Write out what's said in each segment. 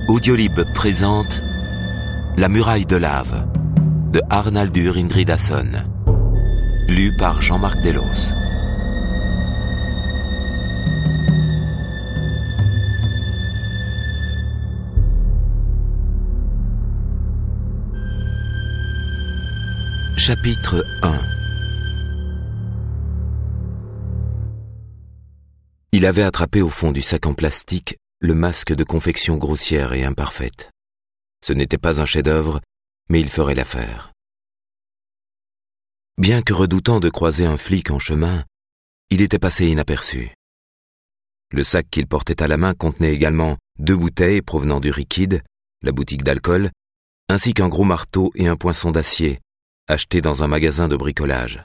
Audiolib présente La muraille de lave de Arnaldur Indridason, lu par Jean-Marc Delos. Chapitre 1. Il avait attrapé au fond du sac en plastique le masque de confection grossière et imparfaite. Ce n'était pas un chef-d'œuvre, mais il ferait l'affaire. Bien que redoutant de croiser un flic en chemin, il était passé inaperçu. Le sac qu'il portait à la main contenait également 2 bouteilles provenant du Riquide, la boutique d'alcool, ainsi qu'un gros marteau et un poinçon d'acier, acheté dans un magasin de bricolage.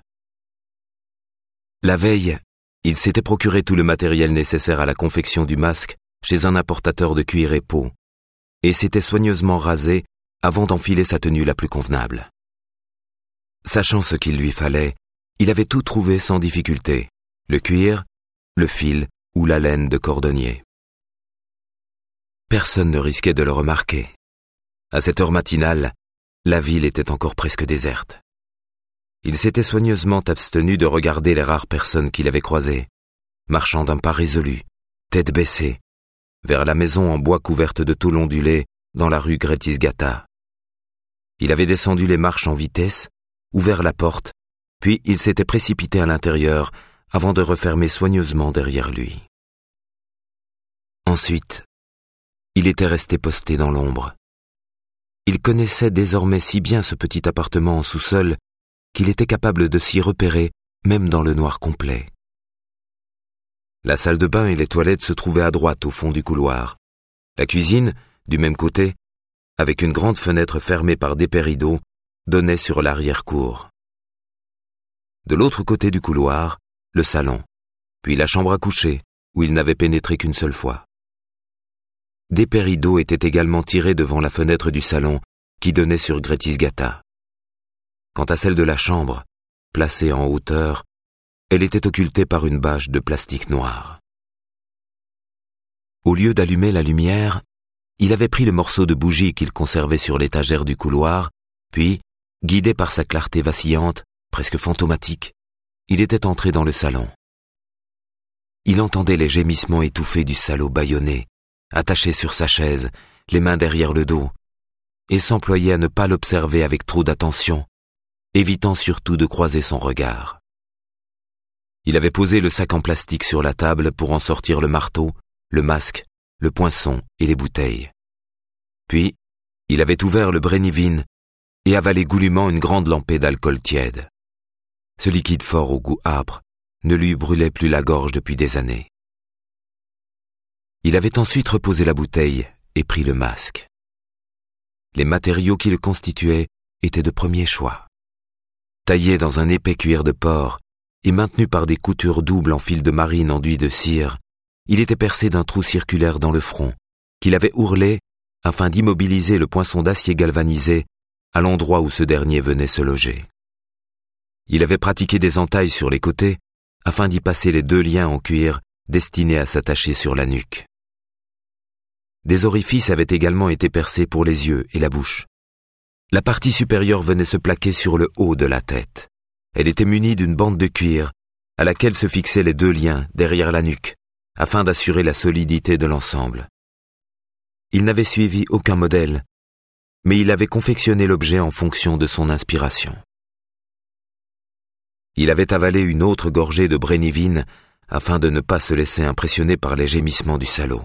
La veille, il s'était procuré tout le matériel nécessaire à la confection du masque chez un importateur de cuir et peau, et s'était soigneusement rasé avant d'enfiler sa tenue la plus convenable. Sachant ce qu'il lui fallait, il avait tout trouvé sans difficulté, le cuir, le fil ou la laine de cordonnier. Personne ne risquait de le remarquer. À cette heure matinale, la ville était encore presque déserte. Il s'était soigneusement abstenu de regarder les rares personnes qu'il avait croisées, marchant d'un pas résolu, tête baissée, vers la maison en bois couverte de tôle ondulée dans la rue Gretisgata. Il avait descendu les marches en vitesse, ouvert la porte, puis il s'était précipité à l'intérieur avant de refermer soigneusement derrière lui. Ensuite, il était resté posté dans l'ombre. Il connaissait désormais si bien ce petit appartement en sous-sol qu'il était capable de s'y repérer même dans le noir complet. La salle de bain et les toilettes se trouvaient à droite au fond du couloir. La cuisine, du même côté, avec une grande fenêtre fermée par d'épais rideaux, donnait sur l'arrière-cour. De l'autre côté du couloir, le salon, puis la chambre à coucher, où il n'avait pénétré qu'une seule fois. D'épais rideaux étaient également tirés devant la fenêtre du salon qui donnait sur Gretisgata. Quant à celle de la chambre, placée en hauteur, elle était occultée par une bâche de plastique noir. Au lieu d'allumer la lumière, il avait pris le morceau de bougie qu'il conservait sur l'étagère du couloir, puis, guidé par sa clarté vacillante, presque fantomatique, il était entré dans le salon. Il entendait les gémissements étouffés du salaud bâillonné, attaché sur sa chaise, les mains derrière le dos, et s'employait à ne pas l'observer avec trop d'attention, évitant surtout de croiser son regard. Il avait posé le sac en plastique sur la table pour en sortir le marteau, le masque, le poinçon et les bouteilles. Puis, il avait ouvert le Brennivin et avalé goulûment une grande lampée d'alcool tiède. Ce liquide fort au goût âpre ne lui brûlait plus la gorge depuis des années. Il avait ensuite reposé la bouteille et pris le masque. Les matériaux qui le constituaient étaient de premier choix. Taillé dans un épais cuir de porc et maintenu par des coutures doubles en fil de marine enduit de cire, il était percé d'un trou circulaire dans le front, qu'il avait ourlé afin d'immobiliser le poinçon d'acier galvanisé à l'endroit où ce dernier venait se loger. Il avait pratiqué des entailles sur les côtés afin d'y passer les 2 liens en cuir destinés à s'attacher sur la nuque. Des orifices avaient également été percés pour les yeux et la bouche. La partie supérieure venait se plaquer sur le haut de la tête. Elle était munie d'une bande de cuir à laquelle se fixaient les 2 liens derrière la nuque, afin d'assurer la solidité de l'ensemble. Il n'avait suivi aucun modèle, mais il avait confectionné l'objet en fonction de son inspiration. Il avait avalé une autre gorgée de Brennivin afin de ne pas se laisser impressionner par les gémissements du salaud.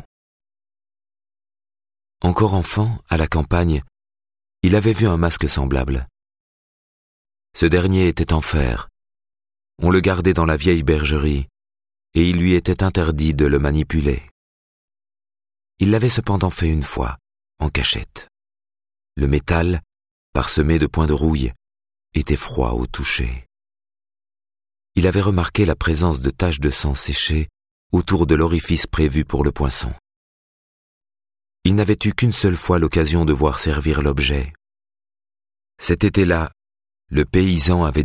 Encore enfant, à la campagne, il avait vu un masque semblable. Ce dernier était en fer. On le gardait dans la vieille bergerie, et il lui était interdit de le manipuler. Il l'avait cependant fait une fois, en cachette. Le métal, parsemé de points de rouille, était froid au toucher. Il avait remarqué la présence de taches de sang séchées autour de l'orifice prévu pour le poinçon. Il n'avait eu qu'une seule fois l'occasion de voir servir l'objet. Cet été-là, le paysan avait